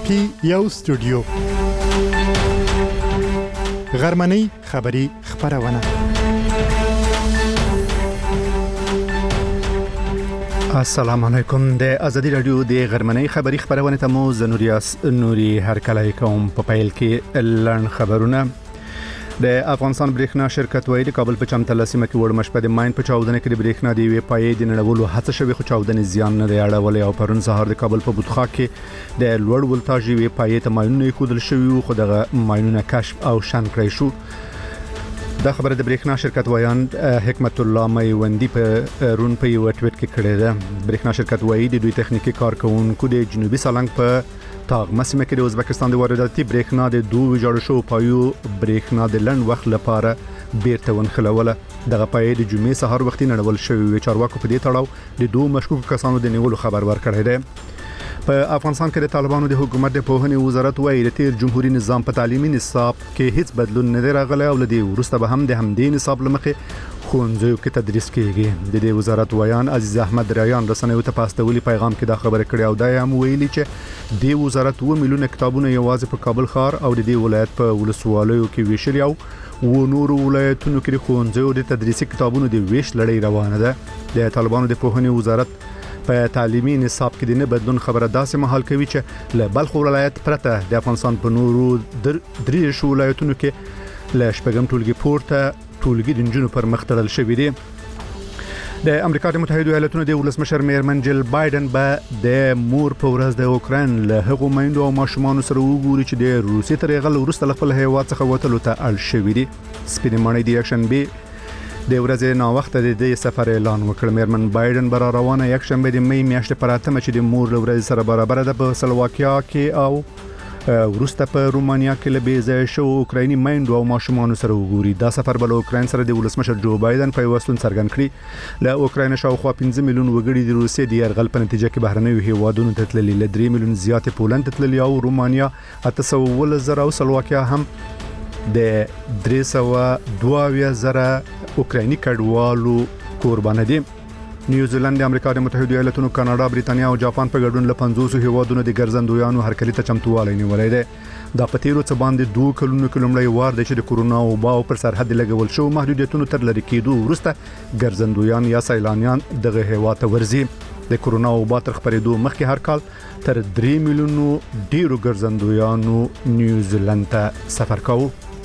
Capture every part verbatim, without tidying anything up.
کې یو استودیو غرمنۍ خبری خبرونه. السلام علیکم. د ازادي رادیو د غرمنۍ خبری خبرونه ته مو زنوریاس نوري هرکلای کوم. په پیل کې لړن خبرونه. د افغانستان برېښنا شرکت وایي د کابل په چمتله سیمه کې وړ مشپه د ماین په چاودنه کې د برېښنا دی وی پای د نړولو هڅه شوی خو چاودنې زیان نه دی اړولې او پرون سهار د کابل په بوتخا کې د لوړ ولتاژ وی پای ته ماینونه کودل شوی خو دغه ماینونه کشف او شن کړی شو. دا خبره د برېښنا شرکت وایان حکمت الله میوندی په رون په یو ټویټ کې کړې ده. برېښنا شرکت وایي د دوی تخنیکی کارکونکو د جنوبي سالنګ په تاغمه سیمه کې د ازبکستان د وارداتي برېښنا د دوه جوړ شو پایو برېښنا د لند وخت لپاره بیرته ونخلوله. دغه پای د جمعې سهار وختي نړول شوی چارواکو په دې تړاو د دوه مشکوک کسانو د نیولو خبر ورکړی دی. په افغانستان کې د طالبانو د حکومت د پوهنې وزارت وایي د تیر جمهوریت نظام په تعلیمي نصاب کې هیڅ بدلون نه دی راغلی او لدی ورسته به هم د همدې نصاب لمخې ښوونځیو کې تدریس کیږي. د دې وزارت وایان عزیز احمد ریان رسنیو ته پاستولي پیغام کې دا خبره کړې او دا هم ویلي چې د وزارت و میلیونه کتابونه یوازې په کابل ښار او د دې ولایت په ولسوالیو کې ویشل او و نور ولایتونو کې ښوونځیو د تدریسي کتابونو د ویش لړۍ روانه ده. د طالبانو د پوهنې وزارت په تعلیمي نصاب کې د نه بدلون خبره داسې مهال کوي چې له بلخ ولایت پرته د افغانستان په نورو درې ولایتونو کې له شپږم ټولګي پورته ټولګي د نجونو پر مخ تړل شوی دی. د امریکا د متحده ایالاتونو د ولسمشر میرمن جل بایدن به د مور په ورځ د اوکرين له هغو میندو او ماشومان سره وګوري چې د روسي تر یغل وروسته خپل هیواد څخه وټلو ته اړ شوی دي. سپینمانې د اکشن بي د ورځې نا وخت د دې سفر اعلان وکړ. میرمن بایدن بر روانه یک شنبه د مې میاشتې پر اتمه چې د مور له ورځې سره برابر ده په سلواکیا کې او وروسته په رومانیا کې له بیځای شو اوکرایني میندو او ماشومان سره وګوري. دا سفر بل اوکراین سره د ولسمشر جو بایدن په وستون څرګند کړی. له اوکراین شاوخوا پنځه میلیون وګړي د روسیې د يرغل په نتیجه کې بهرنیو هیوادونو ته تللي، له درې میلیون زیات پولند ته تللي او رومانیا اته سوه زره او سلواکیا هم د درې سوه دوه زره اوکرایني کډوالو قرباني دي. نیوزیلند د امریکا د متحده ایالاتونو، کاناډا، بریتانیا او جاپان په ګډون له پنځوس هیوادونو د ګرځندویانو هرکلي ته چمتووالی نیولې ده. دا په تیرو څه باندې دوه کلونو کې لومړی وار دی چې د کورونا وبا پر سرحد لګول شو محدودیتونو تر لری کېدو وروسته ګرځندویان یا سیلانیان دغه هیواد ته ورځي. د کورونا وبا تر خبرېدو مخکې هر کال تر درې میلیونو ډیرو ګرځندویانو نیوزیلند ته سفر کاوه.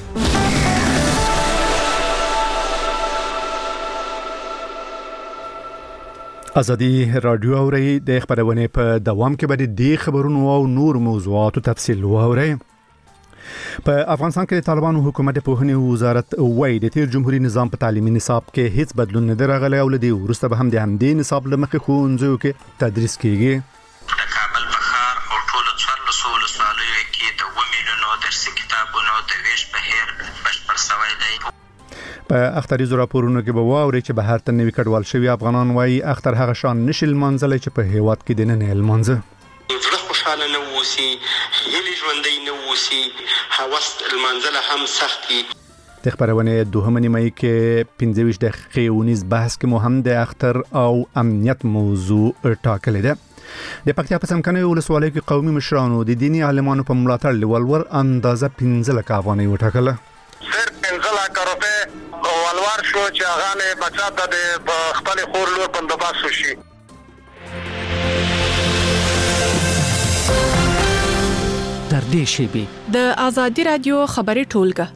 ازادي رادیو اوري د خبرونه په دوام کې به د خبرونو او نور موضوعاتو تفصیل واوري. په افغانستان کې د طالبانو حکومت په پوهنې وزارت وایي د تیر جمهوریت نظام په تعلیمي نصاب کې هیڅ بدلون نه راغلی او لدی ورسته به هم د همدې نصاب لمخې ښوونځیو کې تدریس کیږي. کابل بخار او ټول څوارلس ولسوالیو کې د و میلیونو درسي کتابونو د ویش بهیر بشپړ شوی دی. په اختریزو راپورونو کې به واوري چې بهر ته نوي کډوال شوی افغانان وایي اختر هغه شان نشل منځلې چې په هیواد کې د نن المنځه زړه خوشاله نه وسی، هلي ژوندۍ نه وسی، هوس المنځله هم سختي. د خبرونه دوهمه نیمه کې پنځه ویشت دقیقې ونیز بحث کې مهم د اختر او امنیت موضوع ټاکل ده. د پکتیا په څمکنیو ولسوالۍ کې قومي مشرانو د دینی عالمانو په ملاتړ لولور اندازه پنځه لک افغانۍ وټاکله. سر پنځه لک روپے ولور شو چې هغه نه بچا ته د خپل خور لور بندوبست وشي. در دې شیبه د ازادي رادیو خبري ټولګه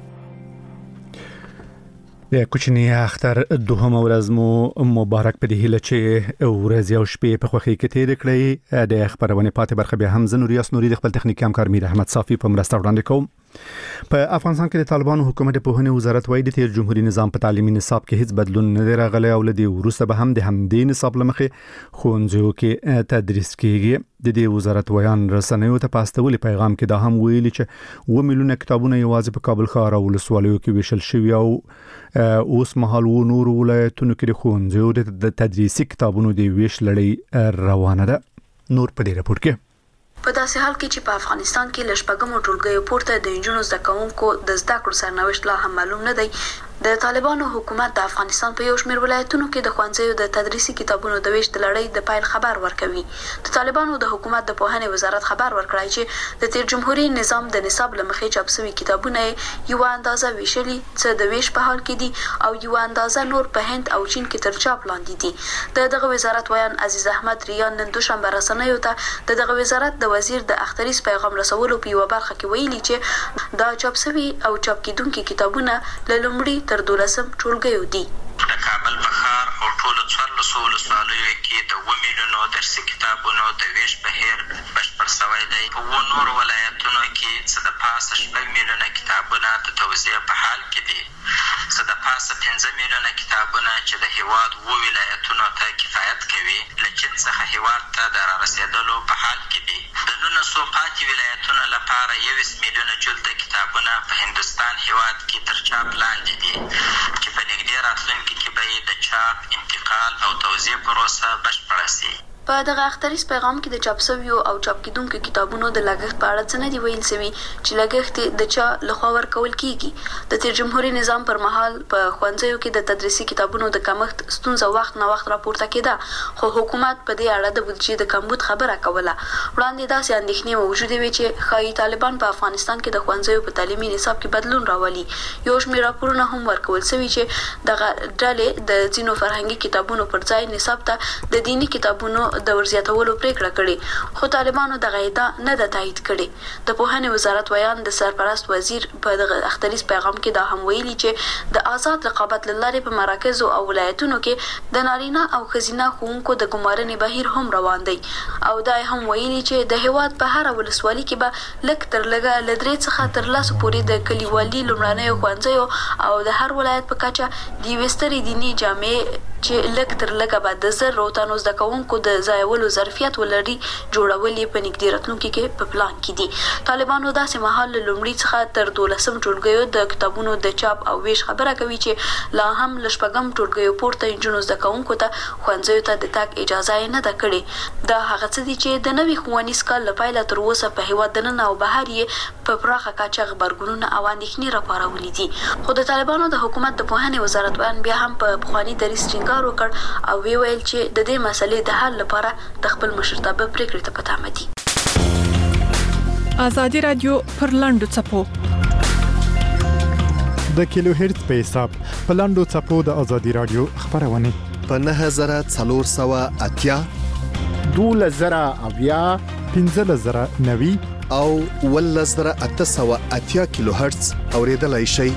د کوچنی اختر دوهمه ورځ مو مبارک په دې هیله چې ورځ او شپې په خوخي کې تیر کړی. د خبرونه پاتې برخه به هم زنوریاس نوري د خپل تخنیکی همکار میر احمد صافي په مرسته وړاندې کوم. په افغانستان کې د طالبانو حکومت په پوهنې وزارت وایي د تیر جمهوریت نظام په تعلیمي نصاب کې هیڅ بدلون نه راغلی او لدی ورسته به هم د همدې نصاب لمخې ښوونځیو کې تدریس کیږي. د دې وزارت ویان رسنیو ته پاستولي پیغام کې دا هم ویلي چې و میلیونه کتابونه یوازې په کابل ښار او ولسوالیو کې ویشل شوی او اوس مهال و نور ولایتونو کې ښوونځیو د تدریسي کتابونو د ویش لړۍ روانه ده. نور په دې راپور کې په داسې حال کې چې په افغانستان کې لږ پګمو ټولګیو پورته د انجونو زده کوونکو د زده کړو سرنوشت لا هم معلوم نه دی، د طالبانو حکومت د افغانستان په یو شمېر ولایتونو کې د ښوونځیو د تدریسي کتابونو د ویش د لړۍ د پیل خبر ورکوي. د طالبانو د حکومت د پوهنې وزارت خبر ورکړی چې د تیر جمهوریت نظام د نصاب له مخې چاپ شوي کتابونه یو اندازه ویشلي څه د ویش په حال کې دي او یو اندازه نور په هند او چین کې تر چاپ لاندې دي. د دغه وزارت ویان عزیز احمد ریان نن دوشنبه رسنیو ته د دغه وزارت د وزیر د اختریز پیغام رسولو په یوه برخه کې ویلي چې دا چاپ شوي او چاپ کیدونکي کتابونه له لومړي تر دولسم ټولګیو دي. د کابل په ښار او ټولو څوارلسو ولسوالیو کې د اووه میلیونو درسي کتابونو د ویش بهیر بشپړ سوی دی. په اووه نورو ولایتونو کې څه د پاسه شپږ میلیونه کتابونه د توزیع په حال کې دي، څه د پاسه پنځه میلیونه کتابونه چې د هیواد اووه ولایتونو ته کفایت کوي له چین څخه هیواد ته د رارسېدلو په حال کې دي. د نولسو پاتې ولایتونو لپاره یویشت میلیونه جلده کتابونه په هندوستان هیواد کې تر چاپ لاندې دي چې په نږدې راتلونکي کې به یې د چاپ، انتقال او توزیع پروسه بشپړه سي. په دغه اختریز پیغام کې د چاپ شویو او چاپ کیدونکو کتابونو د لګښت په اړه څه نه دي ویل شوي چې لګښت د چا لخوا ورکول کیږي. د تیر جمهوریت نظام پر مهال په ښوونځیو کې د تدریسي کتابونو د کمښت ستونزه وخت نه وخت راپورته کېده، خو حکومت په دې اړه د بودیجې د کمبود خبره کوله. وړاندې داسې اندېښنې موجودې وې چې ښایي طالبان په افغانستان کې د ښوونځیو په تعلیمي نصاب کې بدلون راولي. یو شمېر راپورونه هم ورکول شوي چې دغه ډلې د ځینو فرهنګي کتابونو پر ځای نصاب ته د دیني کتابونو د ورزیاتولو پریکړه کړې، خو طالبانو دغه ادعا نه ده تایید کړې. د پوهنې وزارت ویان د سرپرست وزیر په دغه اختریز پیغام کې دا هم ویلي چې د آزاد رقابت له لارې په مراکزو او ولایتونو کې د نارینه او ښځینه ښوونکو د ګمارنې بهیر هم روان دی، او دا هم ویلي چې د هیواد په هره ولسوالي کې به لږ تر لږه له درې څخه تر لسو پورې د کلیوالي لومړنیو ښوونځیو او د هر ولایت په کچه د یوې سترې دیني جامعې چې لږ تر لږه به د زرو تنو زده کوونکو د ځایولو ظرفیت ولري جوړول یې په نږدې راتلونکي کې په پلان کې دي. طالبانو داسې مهال له لومړي څخه تر دولسم ټولګیو د کتابونو د چاپ او ویش خبره کوي چې لا هم له شپږم ټولګیو پورته نجونو زده کوونکو ته ښوونځیو ته د تګ اجازه یې نه ده کړې. دا هغه څه دي چې د نوي ښوونیز کال له پیله تر اوسه په هیواد دننه او بهر یې په پراخه کچه غبرګونونه او اندېښنې راپارولي دي. خو د طالبانو د حکومت د پوهنې وزارت ویان بیا هم په پخواني دریځ ټینګار وکړ او وی ویل چې د دې مسلې د حل لپاره د خپل مشرتابه پریکړې ته په تمه دي. آزادي رادیو پر لاندو څپو د کیلو هرتز په حساب په لاندو څپو د آزادي رادیو خبرونه په نه زره څلور سوه اتیا دوله زره اویا پنځه زره نوي او اووه زره اته سوه اتیا کیلو هرتز اوریدلای شئ.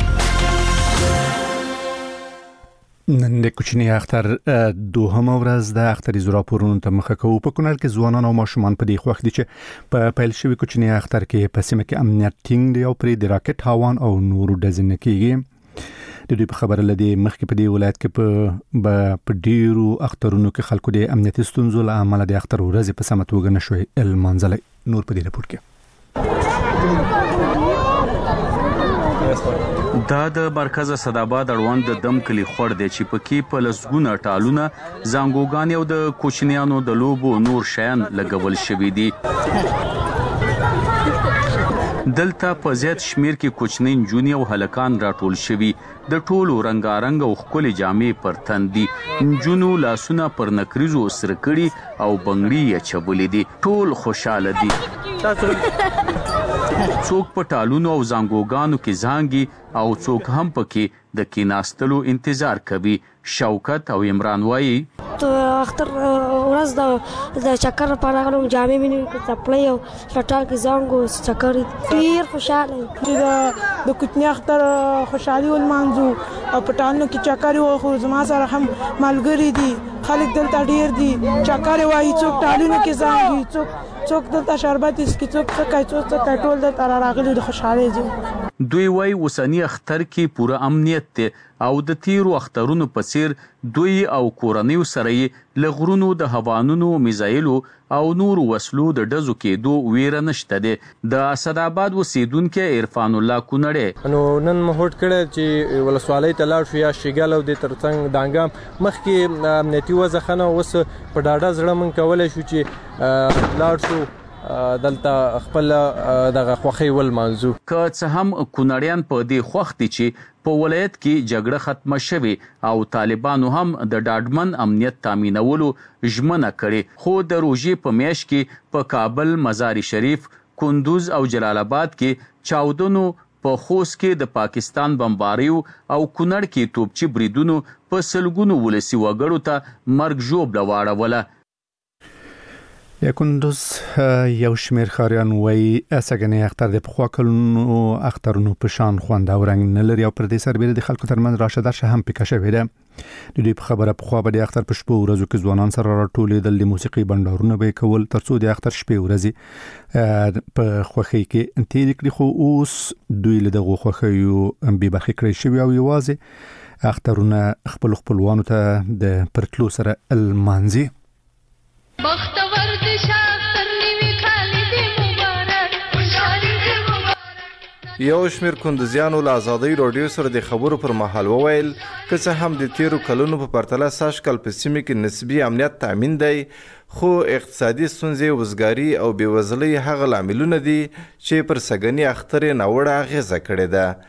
نن د کوچنی اختر دوهمه ورځ د اختریز راپورونو ته مخه کوو. په کونړ کې ځوانان او ماشومان په دې خوښ دي چې په پیل شوی کوچنی اختر کې په سیمه کې امنیت ټینګ دی او پرې د راکټ هاوان او نورو ډزنه کېږي. د دوی په خبره لدی مخکې په دې ولایت کې په په ډیرو اخترونو کې خلکو د امنیتي ستونزو له امله د اختر ورځ په سمه توګه نشوي المنځلي. نور په دې رپورت کې دا د مرکز صداباد اړوند د دم کلی خور دی چې پکې په لسګونه ټالونه زنګوګان او د کوچنیانو د لوبو نور شیان لګول شوي دي. دلته په زیات شمیر کې کوچنی نجونې او هلکان راټول شوي د ټولو رنگارنګ او ښکلې جامې پر تن دي. نجونو لاسونه پر نکریزو سره کړي او بنګړي یې چبولې دي. ټول خوشاله دي. څوک په ټالونو او زنګوګانو کې زانګي او څوک هم پکې د کیناستلو انتظار کوي. شوکت او عمران وایي ته اختر ورځ د د چکر لپاره راغلم، جامې مې نوې کړې، څپلۍ او لټال کې زنګ چکر ډېر خوشحاله یم چې د کوچني اختر خوشحالي ولمانځو او په ټالونو کې چکر وخورو. زما سره هم ملګري دي، خلک دلته ډېر دي، چکر وایي، څوک ټالونو کې زنګي، څوک څوک دلته شربت اسکي، څوک څه کوي، څوک څه کوي، ټول دلته راغلي د خوشحالۍ ځای. دوی وایي اوسني اختر کې پوره امنیت دی او د تیرو اخترونو په څیر دوی او کورنیو سره یې له غرونو د هوانونو، میزایلو او نورو وسلو د ډزو کېدو ویره نشته دی. د اسداباد اوسیدونکی عرفان الله کونړی نو نن مو هوډ کړی چې ولسوالۍ ته لاړ شو یا شیګل او د ترڅنګ د انګام مخکې امنیتي وضع ښه نه، اوس په ډاډه زړه موږ کولی شو چې لاړ شو دلته خپل دغه خوښي ولمانځو. که څه هم کونړیان په دې خوښ دي چې په ولایت کې جګړه ختمه شوې او طالبانو هم د ډاډمن امنیت تامینولو ژمنه کړې، خو د روژې په میاشت کې په کابل، مزار شریف، کندوز او جلال آباد کې چاودنو، په خوست کې د پاکستان بمباریو او کونړ کې توپچي بریدونو په سلګونو ولسي وګړو ته مرګ ژوبله واړوله. یا کندوز یو شمیر خاریان وای اسګنې اختر د پخوا کلونو اخترونو په شان خوند او رنگ نه لري او پر دې سربېره د خلکو ترمن راشه درشه هم پکې شوې ده. د دې په خبره په خوا به د اختر په شپو ورځو کې ځوانان سره راټولېدل، د موسیقي بندرونه به کول ترڅو د اختر شپې ورځې په خوښۍ کې تیر کړي، خو اوس دوی له دغه خوښیو بې برخې کړی شوي او یوازې اخترونه خپل خپلوانو ته د پرتلو سره المانځي. بختور دي شاختر نیوی خالی دی مبارک، خوشحالی دی مبارک. یو شمیر کندوزیانو له ازادۍ راډیو سره د خبرو پر مهال وویل که څه هم د تیرو کلونو په پرتله سږ کال په سیمه کې نسبي امنیت تامین دی، خو اقتصادي ستونزې، وزګاري او بېوزلۍ هغه لاملونه دي چې پر سږني اختر یې ناوړه اغېزه کړې ده.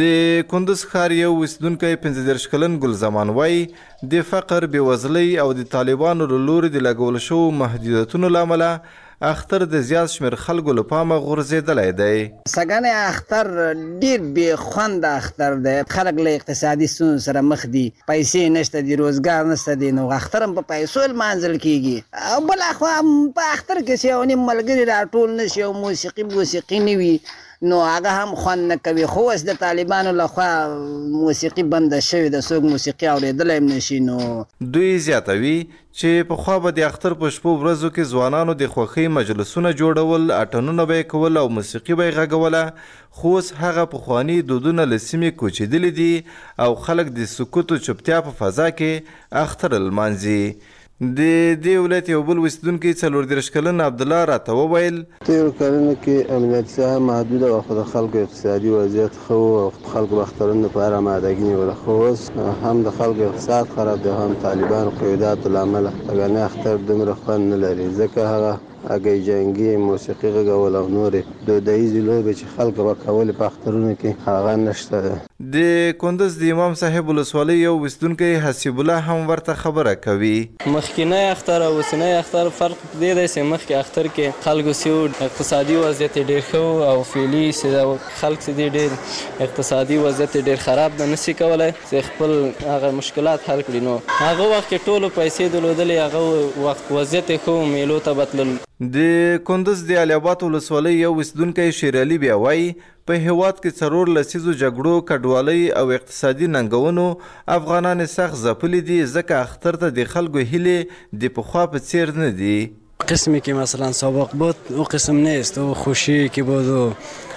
د کندوز ښار یو اوسیدونکی پنځه دېرش کلن ګلزمان وایي د فقر، بېوزلۍ او د طالبانو له لوري د لګول شوو محدودیتونو له امله اختر د زیات شمیر خلکو له پامه غورځېدلی دی. سږنی اختر ډېر بې خونده اختر دی، خلک له اقتصادي ستونزو سره مخ دي، پیسې نشته دي، روزګار نشته دی، نو اختر هم په پیسو لمانځل کېږي. او بلاخوا په اختر کې چې یو نیم ملګري راټول نه شي او موسیقي موسیقي نه وي نو هغه هم خوند نه کوي. خو اوس د طالبانو لخوا موسیقي بنده شوې ده، څوک موسیقي اورېدلی هم نشي. نو دوی زیاتوي چې پخوا به د اختر په شپو ورځو کې ځوانانو د خوښۍ مجلسونه جوړول، اټنونه به یې کول او موسیقي به یې غږوله، خو اوس هغه پخواني دودونه له سیمې کوچېدلي دي او خلک د سکوت و چوپتیا په فضا کې اختر لمانځي. د دې ولایت یو بل اوسیدونکی څلور دېرش کلن عبدالله راته وویل تېرو کلونو کې امنیتي ساحه محدوده وه، خو د خلکو اقتصادي وضعیت ښه و او خلکو به اخترونو لپاره امادګي نیوله، خو اوس هم د خلکو اقتصاد خراب دی، هم طالبانو قیوداتو له امله سږنی اختر دومره خوند نه لري، ځکه هغه هګۍ جنګي، موسیقي غږول او نورې دودیزې لوبې چې خلکو به کولې په اخترونو کې هغه نشته ده. د کندوز د امام صاحب ولسوالۍ یو اوسیدونکی حسیب الله هم ورته خبره کوي. مخکینی اختر او اوسنی اختر فرق په دې دی چې مخکې اختر کې خلکو سیو اقتصادي وضعیت ډېر ښه او فعلي خلک چې دي ډېر اقتصادي وضعیت ډېر خراب ده، نشي کولی چې خپل هغه مشکلات حل کړي. نو هغه وخت کې ټولو پیسې درلودلې، هغه وخت وضعیت یې ښه و، میلو ته به تلل. د کندوز د علي آباد ولسوالۍ یو اوسیدونکی شیر علي بیا وایي په هېواد کې څلور لسیزو جګړو، کډوالۍ او اقتصادي ننګونو افغانان سخت ځپلي دي، ځکه اختر ته د خلکو هیلې د پخوا په څیر نه دي. قسمی که مثلا سابق بود او قسم نیست، او خوشی که بود و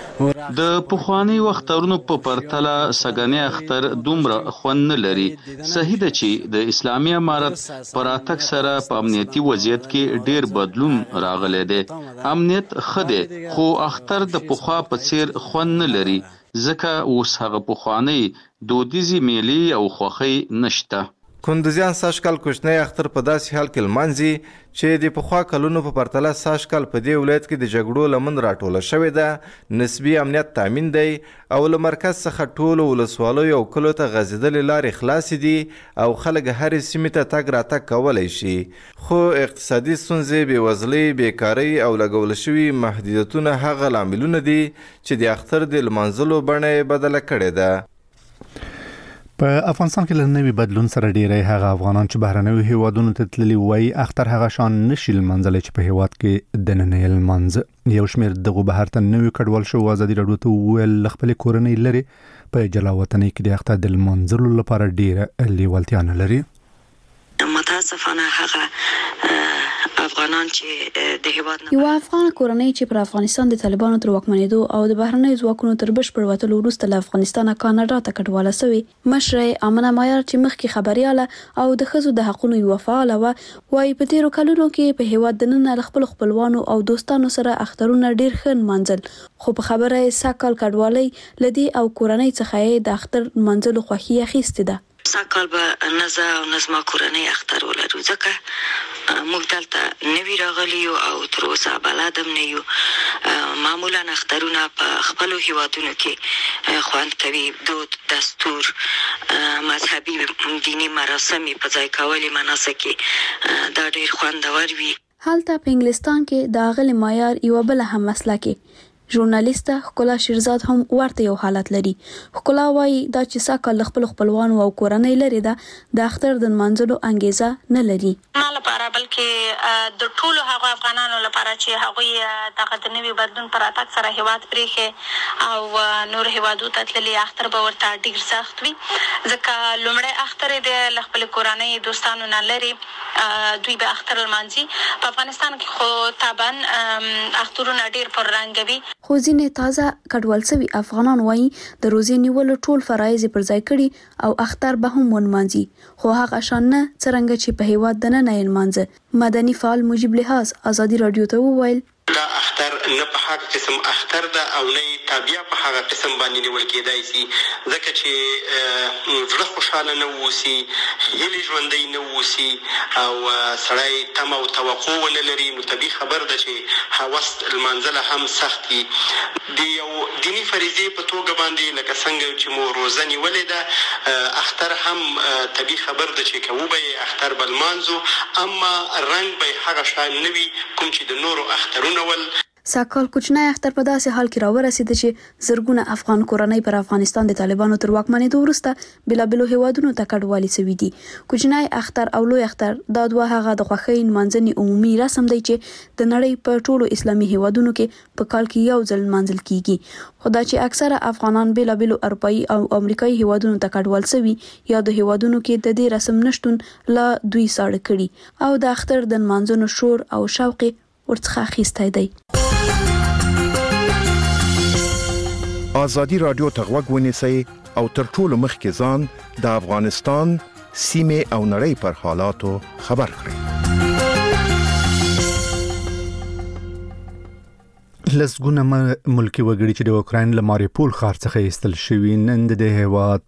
د پخوانی وختونو په پرتله سږنی اختر دومره خوند نه لري. صحیح ده چې د اسلامي امارت پر راتګ سره په امنیتي وضعیت کې ډیر بدلون راغلی دی. امنیت ښه دی، خو اختر د پخوا په څیر خوند نه لري، ځکه اوس هغه پخوانی دودیزې میلې او خوښۍ نشته. کندوزیان سږ کال کوچنی اختر په داسې حال کې لمانځي چې د پخوا کلونو په پرتله سږ کال په دې ولایت کې د جګړو لمن راټوله شوې ده، نسبي امنیت تامین دی او له مرکز څخه ټولو ولسوالیو او کلو ته غځېدلې لارې خلاصې دي او خلک هرې سیمې ته تګ راتګ کولی شي. خو اقتصادي ستونزې، بېوزلۍ، بېکارۍ او لګول شوي محدودیتونه هغه لاملونه دي چې د اختر د لمانځلو بڼه یې بدله کړې ده. په افغانستان کې له نوي بدلون سره ډیری هغه افغانان چې بهرنیو هیوادونو ته تللي وای اختر هغه شان نشي لمانځلی چې په هیواد کې د نننۍ لمانځه. یو شمیر دغه بهر ته نوي کډوال شو ازادي راډیو ته وویل خپل کورنۍ لري په جلا وطنۍ کې د اختر د لمانځلو لپاره ډیره لیوالتیا نه لري. متاسفانه هغه افغانان چې د هیواد یو افغان کورنۍ چې پر افغانستان د طالبانو تر واکمنېدو او د بهرنیو ځواکونو تر بشپړ وتلو وروسته له افغانستانه کاناډا ته کډواله سوې. مشره امنه مایار چې مخکې خبرياله او د ښځو د حقونو یوه فعاله وه، وایي په تېرو کلونو کې په هیواد دننه له خپلو خپلوانو او دوستانو سره اخترونه ډېر ښه نمانځل، خو په خبره یې سږ کال کډوالۍ له دې او کورنۍ څخه یې د اختر نمانځلو خوښي اخیستې ده. سږ کال به نه زه او نه زما کورنۍ اختر ولرو، ځکه موږ دلته نوی راغلی یو او تر اوسه بلدم نه یو. معمولا اخترونه په خپلو هیوادونو کې خوند کوي، دود، دستور، مذهبي دینی مراسم په ځای کولې مناسک دا ډېر خوندور وي. هلته په انګلستان کې د اغلی معیار یو بل هم مسله کې ژورنالیسته ښکلا شیرزاد هم ورته یو حالت لري. ښکلا وایي دا چې ساکه خپل خپلوانو او کورنۍ لري ده د اختر د منځلو انګیزه نه لري. نه لپاره بلکې د ټولو هغو افغانانو لپاره چې هغوی دغه د نوي بدلون پر راتګ سره هیواد پرېښی او نور هیوادو ته تللي، اختر به ورته ډېر سخت وي ځکه لومړی اختر یې د له خپلې کورنۍ دوستانو نه لرې دوی به اختر لمانځي. په افغانستان کې خو طبعا اخترونه ډېر پررنګه وي. خو ځینې تازه کډوال سوي افغانان وایي د روزې نیولو ټول فرایض پر ځای کړي او اختر به هم ونمانځي، خو هغه شان نه څرنګه چې په هیواد دننه یې نمانځه. مدني فعال مجیب لحاظ ازادي رادیو ته وویل دا اختر نه په هغه قسم اختر ده او نه تابع په هغه قسم باندې نیول کېدای شي ځکه چې زړه خوشاله نه ووسي، هیلې ژوندۍ نه ووسي او سړی تمه او توقع ونه لري، نو طبیعي خبر ده چې هوس لمانځل هم سخت دي. د یو دیني فریضې په توګه باندې لکه څنګه چې مو روزه نیولې ده اختر هم طبیعي خبر ده چې کوو به یې اختر به لمانځو، اما رنګ به هغه شان نه وي کوم چې د نورو اخترونو ول. ساکال کوچنی اختر په داسې حال کې راورسېده چې زرګونه افغان کورنۍ پر افغانستان د طالبانو تر واکمنېدو وروسته بېلابېلو هیوادونو ته کډوالي سوي دي. کوچنی اختر او لوی اختر دا دوه هغه د خوښۍ نمانځنې عمومي رسم دی چې د نړۍ په ټولو اسلامي هیوادونو کې په کال کې یو ځل نمانځل کیږي. خو دا چې اکثره افغانان بېلابېلو اروپایي او امریکایي هیوادونو ته کډوال سوي یا د هیوادونو کې د دې رسم نشتون لا دوی ساړه کړي او د اختر د نمانځنو شور او شوق ورڅخه اخیستی دی. آزادی رادیو ته غوږ ونیسئ او تر ټولو مخکې ځان د افغانستان سیمې او نړۍ پر حالاتو خبر کړئ. لسګونه ملکی وګړي چې د اوکراین له ماریپول ښار څخه ایستل شوي نن د هیواد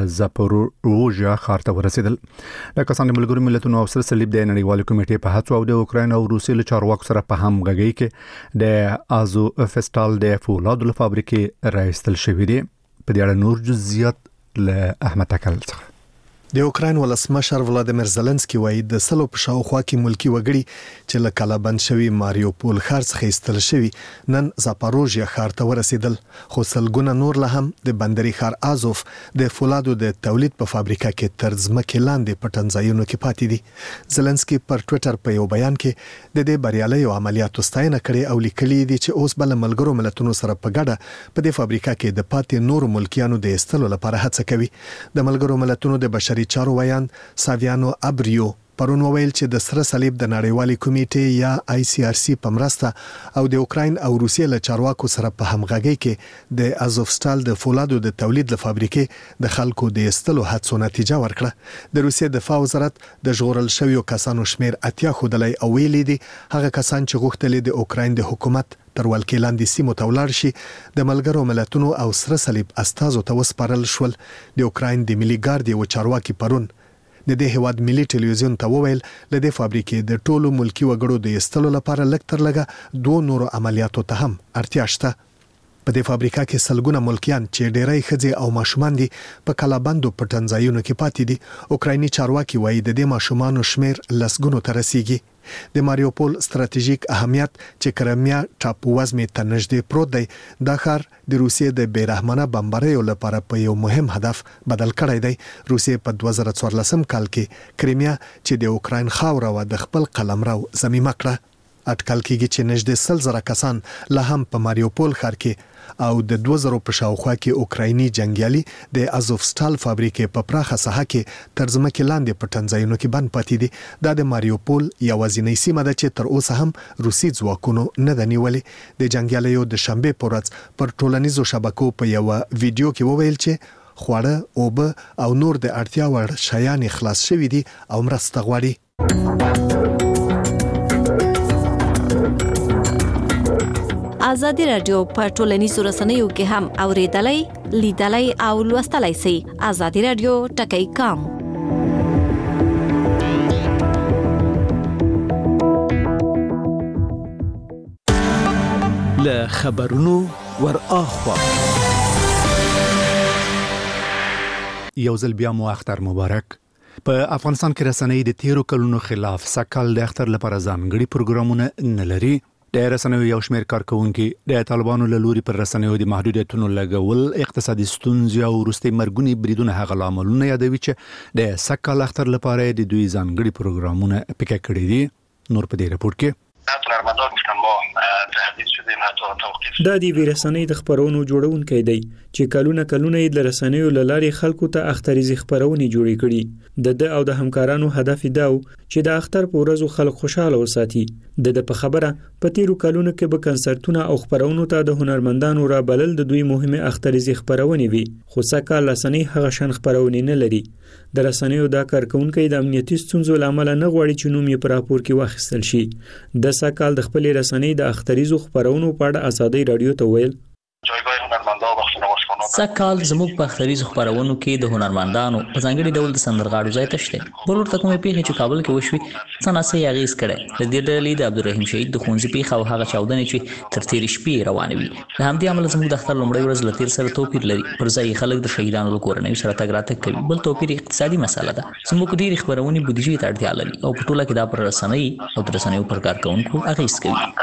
زاپوروژیا ښار ته ورسېدل. د کسان د ملګرو ملتونو او سره صلیب د نړیوالې کمیټې په هڅو او د اوکراین او روسیې له چارواکو سره په همغږۍ کې د آزو فستال د فولادو له فابریکې راایستل شوي دي. په دې اړه نور جزئیات له احمد تکل څخه. د اوکراین ولسمشر ولادیمیر زيلنسکي وایي د سلو په شاوخوا کې ملکی وګړي چې له کله بند شوی ماریوپول ښار څخه ایستل شوی نن زاپاروژیا ښار ته ورسېدل، خو سلګونه نور له هم د بندري ښار آزوف د فولادو د تولید په فابریکه کې تر ځمکې لاندې په ټنځایونو کې پاتې دي. زيلنسکي پر ټوئیټر په یو بیان کې د دې بریالیو عملیاتو ستاینه کړې او لیکلي دي چې اوس بل ملګرو ملتونو سره په ګډه په دې فابریکه کې د پاتې نورو ملکیانو د ایستلو لپاره هڅه کوي. د ملګرو ملتونو د بشري چارو ویان ساویانو ابریو پرون ویل چې د سره صلیب د نړیوالې کمیټې یا آی سی آر سی په مرسته او د اوکراین او روسیې له چارواکو سره په همغږۍ کې د ازوفستال د فولادو د تولید له فابریکې د خلکو د ایستلو هڅو نتیجه ورکړه. د روسیې دفاع وزارت د ژغورل شویو کسانو شمیر اتیا ښودلی او ویلي دي هغه کسان چې غوښتل د اوکراین د حکومت تر ولکې لاندې سیمو ته ولاړ شي د ملګرو ملتونو او سره صلیب استازو ته وسپارل شول. د اوکراین د ملي ګارد یو چارواکي پرون د دې هواد ملي ټلویزیون ته وویل ل دې فابریکې د ټولو ملکی وګړو د ایستلو لپاره لږ تر لږه دوه نورو عملیاتو ته هم اړتیا شته. په دې فابریکه کې سلګونه ملکیان چې ډېری ښځې او ماشومان دي په کلابندو په ټنځایونو کې پاتې دي. اوکرایني چارواکي وایي د دې ماشومانو شمیر لسګونو ته رسیږي. د ماریوپول ستراتیژیک اهمیت چې کرمیا ټاپو وزمې ته نږدې پروت دی دا ښار د روسیې د بیرحمانه بمباریو لپاره په یو مهم هدف بدل کړی دی. روسیې په دوه زره څوارلسم کال کې کرمیا چې د اوکراین خاوره و د خپل قلمرو ضمیمه کړه. اټکل کېږي چې نږدې سل زره کسان لا هم په ماریوپول ښار کې او د دوه زره په شاوخوا کې اوکرایني جنگیالي د ازوفستال فابریکې په پراخه ساحه کې تر ځمکې لاندې په ټنځایونو کې بند پاتې دي. دا د ماریوپول یوازینۍ سیمه ده چې تر اوسه هم روسي ځواکونو نه ده نیولې. د جنگیالیو د شنبې په ورځ پر ټولنیزو شبکو په یو ویډیو کې وویل چې خواړه، اوبه او نور د اړتیا وړ شیان خلاص شوي دي او مرسته غواړي. آزادی رادیو په ټولنیزو رسنیو کې هم اوریدلای، لیدلای او لوستلای شئ. آزادی رادیو ټکی کام د خبرونو ور اخوا یو ځل بیا مو اختر مبارک. په افغانستان کې رسنۍ د تیرو کلونو خلاف سکهال د اختر لپاره ځانګړي پروګرامونه نه لري. د رسنیو یو شمېر کارکونکي د طالبانو له لوري پر رسنیو د محدودیتونو لګول اقتصادي ستونزې او وروستي مرګونی بریدونه هغه لاملونه یادوي چې د سکهال اختر لپاره د دوی ځانګړي پروګرامونه پکې کړی دي. نور په دې راپور کې دا دی رسنۍ د خبرونو جوړونکي دی چې کلونه کلونه د رسنیو لارې خلکو ته اختریزي خبرونه جوړې کړي. د د او د همکارانو هدف دا و چې د اختر په ورځو خلک خوشاله وساتي. د د په خبره په تیرو کلونو کې به کنسرتونه او خبرونو ته د هنرمندانو را بلل د دوی مهمه اختریزي خبرونه وي، خو سکهال رسنۍ هغه شان خبرونه نه لري. د رسنیو دا کارکونکي د امنیتي ستونزو لامل نه غواړي چې نوم یې پر راپور کې واخیستل شي. د سکهال د خپل رسنۍ د اختریزو خبرونو په اړه ازادي رادیو ته ویل سکهال زموږ په اختریزو خبرونو کې د هنرمندانو په ځانګړي ډول د سندرغاړو ځای ته شته. بل ورته کومې پیښې چې کابل کې وشوي څنګه اغېز کړي. د دې ډلې د عبدالرحیم شهید د ښوونځي پیښه او هغه چاودنې چې تر تیرې شپې روانې وي، د همدې امله زموږ د اختر لومړۍ ورځ له تیر سره توپیر لري. پر ځای خلک د شهیدانو له کورنیو سره تګ راتګ کوي. بل توپیر اقتصادي مسله ده. زموږ ډېرې خبرونه بودیجې ته اړتیا لري او په ټوله کې دا پر رسنۍ او د رسنیو پر کارکونکو اغېز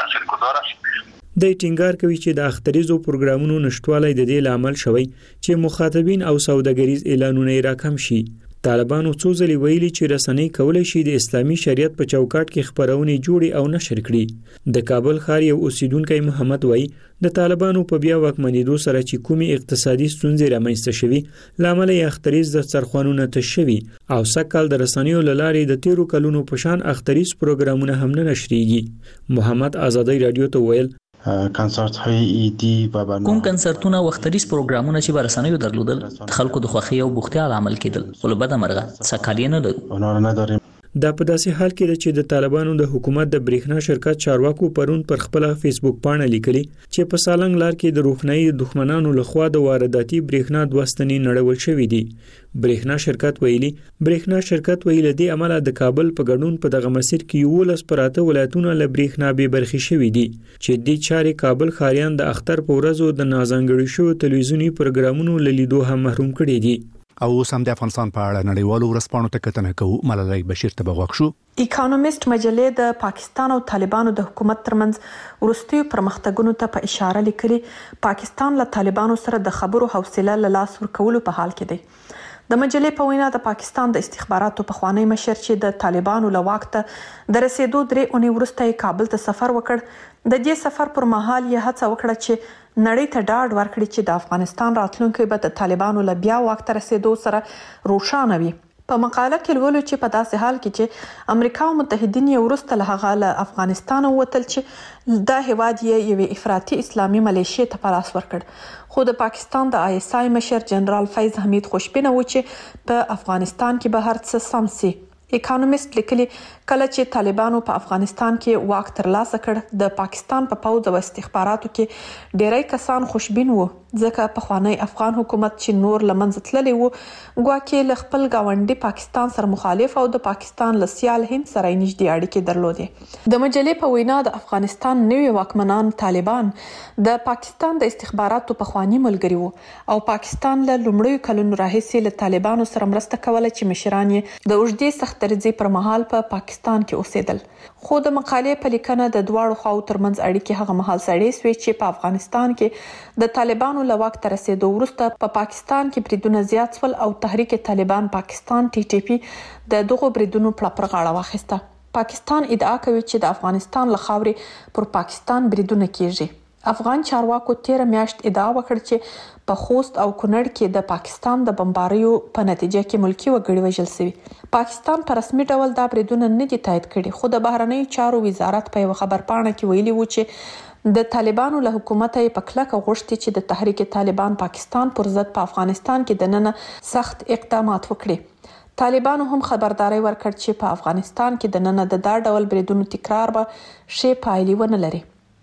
کوي. د ټینګار کوي چې د اختریزو پروګرامونو نشټوالی د دې لامل شوی چې مخاطبین او سوداګریز اعلانونه راکم شي. طالبانو څو ځلې ویلي چې رسنۍ کولای شي د اسلامي شریعت په چوکاټ کې خبرونه جوړي او نشر کړي. د کابل ښار یو اوسیدونکو محمد وای د طالبانو په بیا واکمنېدو سره چې کومي اقتصادي ستونزې رامنځته شوي لامل یې اختریز د سرخوانونه تشوي او سکهال د رسنیو لارې د تیرو کلونو په شان اختریز پروګرامونه هم نه نشريږي. محمد آزادی رادیو ته ویل کنسرت های ایدی و کوم کنسرتونه وختریز پروګرامونه چې برسنیو درلودل خلکو د خوښۍ او بوختیا عمل کېدل، خو له بده مرغه سکهال نه لري. دا په داسې حال کې ده چې د طالبانو د حکومت د برېښنا شرکت چارواکو پرون پر خپل فیسبوک پاڼه لیکلي چې په سالنګ لار کې د روښنايي دښمنانو لخوا د وارداتي برېښنا دوستنې نړول شوې دي. برېښنا شرکت ویلي برېښنا شرکت ویلي د عمله د کابل په ګډون په دغه مسیر کې یو لس پراته ولایتونه له برېښنا به برخي شوې دي چې د چارې کابل خاریان د اختر په ورځو د نازنګړي شو تلویزیونی پروګرامونو له لیدو هم محروم کړي دي. او سم د افغانستان په اړه نړیوالو ورسپانو ته کتنه کوو. ملالۍ بشیر ته بغوښ شو. اکانومیست مجلې د پاکستان او طالبانو د حکومت ترمنځ وروستي پرمختګونو ته په اشاره لیکلي پاکستان له طالبانو سره د خبرو حوصله له لاس ورکولو په حال کې دی. د مجلې په وینا د پاکستان د استخباراتو پخوانی مشر چې د طالبانو له واک ته د رسیدو درې اونۍ وروسته کابل ته سفر وکړ، د دې سفر پر مهال یې هڅه وکړه چې نړۍ ته ډاډ ورکړي چې د افغانستان راتلونکی به د طالبانو له بیا واک ته رسیدو سره روښانه وي. په مقاله کې لولو چې په داسې حال کې چې امریکا او متحدین یې وروسته له هغه له افغانستان ووتل چې دا هیواد یې یوې افراطي اسلامي ملیشې ته په لاس ورکړ. خو د پاکستان د آی اس آی مشر جنرال فیض حمید خوشبینه و چې په افغانستان کې به هر څه سم سي. اکانومیست لیکلي کله چې طالبانو په افغانستان کې واک ترلاسه کړ د پاکستان په پوځ او استخباراتو کې ډېری کسان خوشبین وو، ځکه پخوانی افغان حکومت چې نور لمنځه تللی وو ګواکې له خپل ګاونډي پاکستان سره مخالف او د پاکستان له سیال هند سره نږدې اړیکې درلودې. د مجلې په وینا د افغانستان نوي واکمنان طالبان د پاکستان د استخباراتو پخوانی ملګري وو او پاکستان له لومړیو کلونو راهیسې له طالبانو سره مرسته کوله چې مشران یې د اوږدې سختدریځۍ پر مهال په پاکستان کې اوسېدل. خو د مقالې په لیکنه د دواړو خواو ترمنځ اړیکې هغه مهال سړې سوې چې په افغانستان کې د طالبانو له واک ته رسیدو وروسته په پا پاکستان کې بریدونه زیات شول او تحریک طالبان پاکستان ټي ټي پی د دغو بریدونو پړه پر غاړه واخیسته. پاکستان ادعا کوي چې د افغانستان له خاورې پر پاکستان بریدونه کیږي. افغان چارواکو تیر میاشت ادعا وکړه چې په خوست او کونړ کې د پاکستان د بمباریو په نتیجه کې ملکی وګړي وژل شوي. پاکستان په رسمي ډول دا بریدونه نه دي تایید کړي، خو د بهرنیو چارو وزارت په یو خبرپاڼه کې ویلي و چې د طالبانو له حکومت یې په کلکه غوښتي چې د تحریک طالبان پاکستان پر ضد په افغانستان کې دننه سخت اقدامات وکړي. طالبانو هم خبرداري ورکړ چې په افغانستان کې دننه د دا ډول بریدونو تکرار به شی پایلې ونه لري.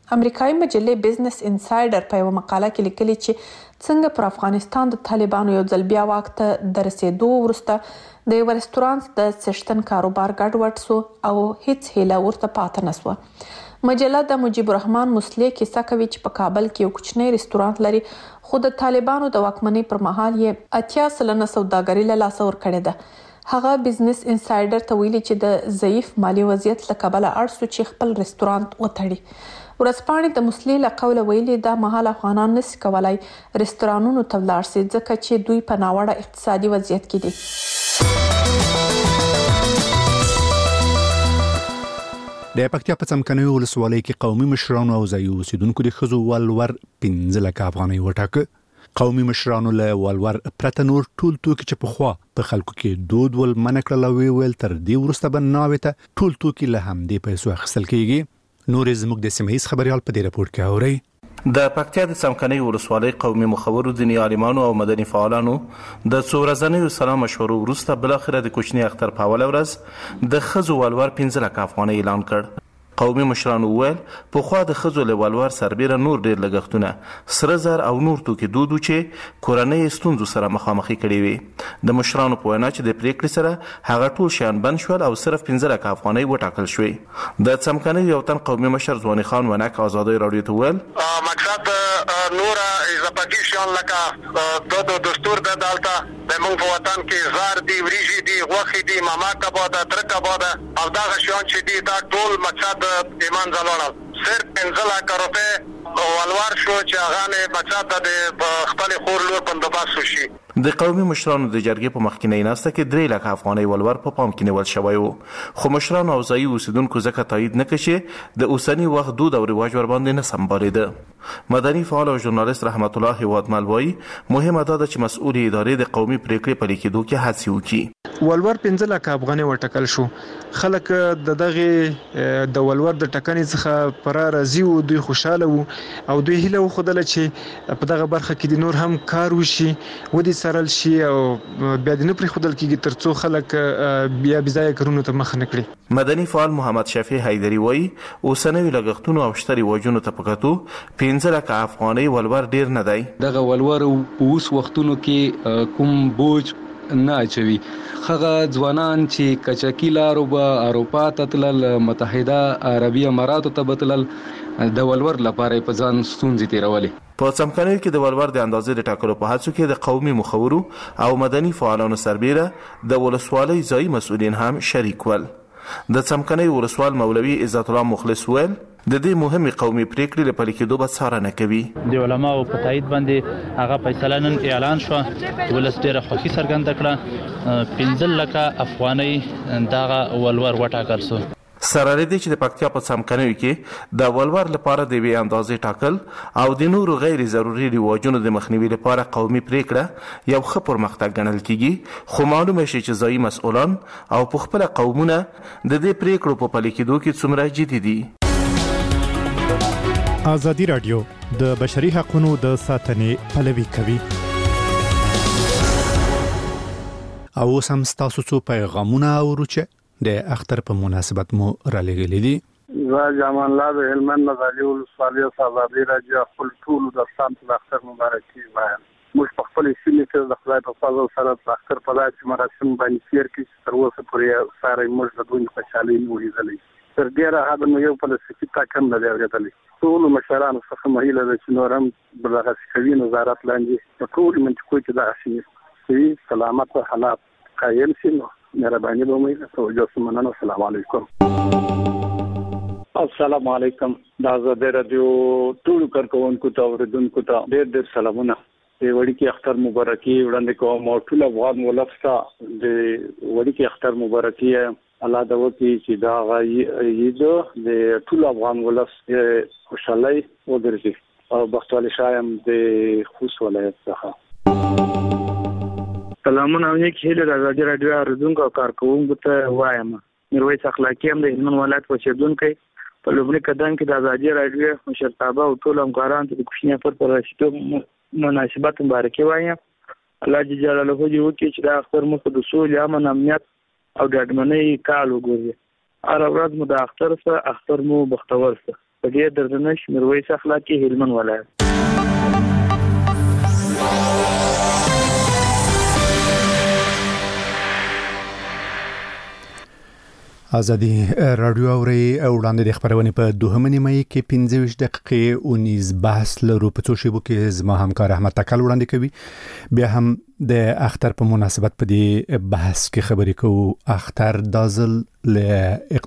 امریکایي مجلې بزنس انسایډر په یو مقاله کې لیکلي چې څنګه پر افغانستان د طالبانو یو ځل بیا واک ته د رسیدو وروسته د یو رستورانت د څښتن کاروبار ګډوډ سو او هیڅ هیله ورته پاتې نشوه. مجله د مجيب الرحمن مسلې کیسه کوي چې په کابل کې یو کوچنی رستورانت لري خو د طالبانو د واکمنۍ پر مهال یې اتیا سلنه سوداګري له لاسه ورکړې ده. هغه بزنس انسایډر ته ویلي چې د ضعیف مالی وضعیت له کبله اړ سو چې خپل رستورانت وتړي. ورځپاڼې د مسلې له قوله ویلي دا مهال افغانان نشي کولای رستورانونو ته ولاړ شي ځکه چې دوی په ناوړه اقتصادي وضعیت کې دي. د پکتیا په څمکنیو ولسوالۍ کې قومي مشرانو او ځایي اوسیدونکو د ښځو ولور پنځه لکه افغانۍ وټاکه. قومي مشرانو له ولور پرته نور ټول توکي چې پخوا په خلکو کې دود ول منع کړل او ویل تر دې وروسته به ناوې ته ټول توکي له همدې پیسو اخیستل کیږي. نورې زموږ د سیمه ییز خبريال په دې راپور کې اوري. د پکتیا د څمکنیو ولسوالۍ قومي مخورو دیني عالمانو او مدني فعالانو د څو ورځنیو سلا مشورو وروسته بل اخر د کوچنی اختر په اول ورځ د خزو ولور پنځه لکه افغانۍ اعلان کړ. قومي مشرانو ویل په خوا د خزو له ولور سربېره نور ډېر لګښتونه سره زر او نور توکي دودو چې کورنۍ ستونزو سره مخامخ کړي وي. د مشرانو په وینا چې د پریکړې سره هغه ټول شیان بند شول او صرف پنځه لکه افغانۍ وټاکل شوې. د څمکنیو یو تن قومي مشر ځواني خان ونک آزادۍ راډیو ته ویل مقصد نور اضافي شیان لکه د دستور د دالتا د موږ په وطن کې زار دی وریجی دی غوښې دی ماما کباب د تر کباب او دا شیان چې دی دا ټول مقصد ایمان زلوړل صرف پنځه لکه روپے ولور شو چې هغه نه مقصد د خپل خور لور بندوبست شي. د قومي مشرانو د جرګې په مخکینی ناسته کې درې لکه افغانۍ ولور په پام کې نیول شوی وو خو مشرانو او ځایي اوسیدونکو ځکه تایید نه کړي د اوسنی وخت دود او رواج ور باندې نه سمبالیده. مدني فعال او ژورنالیست رحمت الله هوادمل وایي مهمه ده چې مسؤل ادارې د قومي پریکړې په لیکدو کې هڅه وکړي. ولور پنځه لکه افغانۍ وټاکل شو. خلک د دغه د ولور د ټکنې څخه پر راضي وو دوی خوشاله وو او دوی هیله وخدل چې په دغه برخه کې د نور هم کار وشي ودی سرل شي او بیا د نه پرې خدل کېږي ترڅو خلک بیا بځای کارونو ته مخ نه کړي. مدني فعال محمد شفیع حیدری وایي اوسنوي لګښتونو او شتري وجونو ته پکاتو پنځه لکه افغانۍ ولور ډیر نه دی. دغه ولور په اوس وختونو کې کوم بوج نه اچوي. هغه ځوانان چې کچکی لارو به اروپا ته تلل متحده عربي اماراتو ته بتلل د ولور لپاره په ځان ستونزې تیرولې. په څمکنیو کې د ولور د اندازې د ټاکلو په هڅو کې د قومي مخورو او مدني فعالانو سربېره د ولسوالۍ ځایي مسؤلین هم شریک ول. د څمکنیو ولسوال مولوي عزت الله مخلص ویل د دې مهمه قومي پریکړې لپاره کې دوه څارنه کوي. د علماو په تایید باندې هغه فیصله نن اعلان شو ولس ډیره خوښي څرګنده کړه پنځه لکه افغانۍ دغه ولور وټاکل شو. سره دې چې د پکتیا په څمکنیو کې د ولور لپاره د وی اندازې ټاکل او د نورو غیر ضروري رواجونو د مخنیوي لپاره قومي پریکړه یو ښه پرمختګ ګڼل کیږي خو معلومه شي چې ځایي مسؤلان او په خپل قومونه د دې پریکړو په پلي کېدو کې څومره جدي دي. ازادي رادیو د بشري حقوقو د ساتنې پلوي کوي. او سم تاسو څو پیغامونه اورچه د اختر په مناسبت مو را لګلې دي. زه جمان الله د هلمند نظریه ولسوالۍ ازادي رادیو خپل ټول د سم اختر مبارکي وایم. موږ په خپل سیمه کې د خدای په فضل سره د اختر په داسې مراسم باندې تیر کې تر اوسه پورې ساره موږ د دوی خوشحالي ولیدلې. تر ډیره حد نو یو فلسفي ټاکم نه دی اورېدلی. ټول مشرانو څخه مهیله ده چې نور هم بلغه کوي نظارت لاندې په ټول منطقو کې د اصلي سلامت حالات قائم شي. نو مهرباني به مې توجه سمنه. السلام علیکم. السلام علیکم. د آزادۍ رادیو ټول کارکونکو ته اوریدونکو ته ډېر ډېر سلامونه. د وړي کې اختر مبارکي وړاندې کوم او ټول افغان ملت ته د وړي کې اختر مبارکي الله دا وکړي چې دا غي د ټول افغان ولس خوشحالي وګرځي او بختوالي شایم د خوست ولایت څخه. سلامونه نیک هیله د آزادۍ رادیو اوریدونکو او کارکونکو ته وایم. میرویس اخلاقی هم د هلمند ولایت اوسیدونکی په لومړي قدم کې د آزادۍ رادیو مشرتابه او ټول همکارانو ته د کوچني اختر پر رسیدو مناسبت مبارکي وایم. الله جل جلاله دې وکړي چې دا اختر مو د سولې امن امنیت او ډاډمنۍ کال وګوري. هر ورځ مو د اختر سره اختر مو بختور سره په ډیر دردناک میرویس اخلاقي هلمند ولایت. ازادي رادیو اوري وړاندې د خبرونه په دوهمه نیمه کې پنځه ویشت دقیقې او نیز بحث لرو په څو شیبو کې زما همکار احمد تکل وړاندې کوي. بیا هم د اختر په مناسبت په دې بحث کې خبرې کوو. اختر دازل له